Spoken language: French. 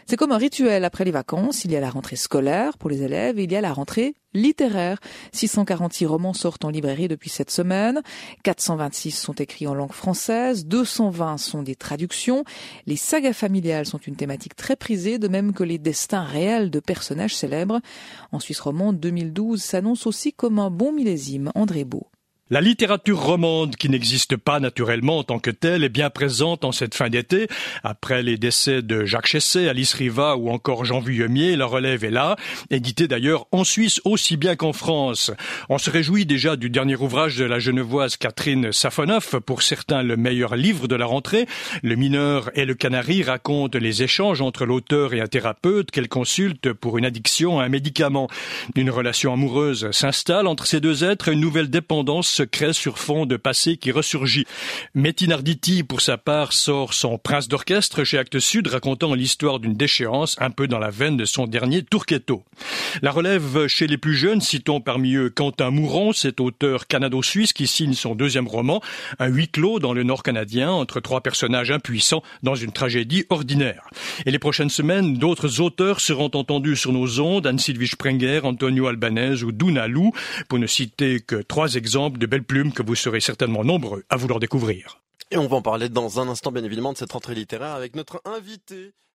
C'est comme un rituel après les vacances. Il y a la rentrée scolaire pour les élèves et il y a la rentrée littéraire. 646 romans sortent en librairie depuis cette semaine. 426 sont écrits en langue française. 220 sont des traductions. Les sagas familiales sont une thématique très prisée, de même que les destins réels de personnages célèbres. En Suisse romande, 2012 s'annonce aussi comme un bon millésime. André Beau. La littérature romande, qui n'existe pas naturellement en tant que telle, est bien présente en cette fin d'été. Après les décès de Jacques Chessé, Alice Riva ou encore Jean Vuillemier, la relève est là, édité d'ailleurs en Suisse aussi bien qu'en France. On se réjouit déjà du dernier ouvrage de la genevoise Catherine Safonoff, pour certains le meilleur livre de la rentrée. Le mineur et le canari racontent les échanges entre l'auteur et un thérapeute qu'elle consulte pour une addiction à un médicament. Une relation amoureuse s'installe entre ces deux êtres et une nouvelle dépendance se crée sur fond de passé qui ressurgit. Metin Arditi, pour sa part, sort son Prince d'orchestre chez Actes Sud, racontant l'histoire d'une déchéance un peu dans la veine de son dernier Tourquetto. La relève chez les plus jeunes, citons parmi eux Quentin Mouron, cet auteur canado-suisse qui signe son deuxième roman, un huis clos dans le nord canadien, entre trois personnages impuissants dans une tragédie ordinaire. Et les prochaines semaines, d'autres auteurs seront entendus sur nos ondes, Anne-Sylvie Sprenger, Antonio Albanese ou Duna Lou, pour ne citer que trois exemples de belles plumes que vous serez certainement nombreux à vouloir découvrir. Et on va en parler dans un instant, bien évidemment, de cette rentrée littéraire avec notre invité.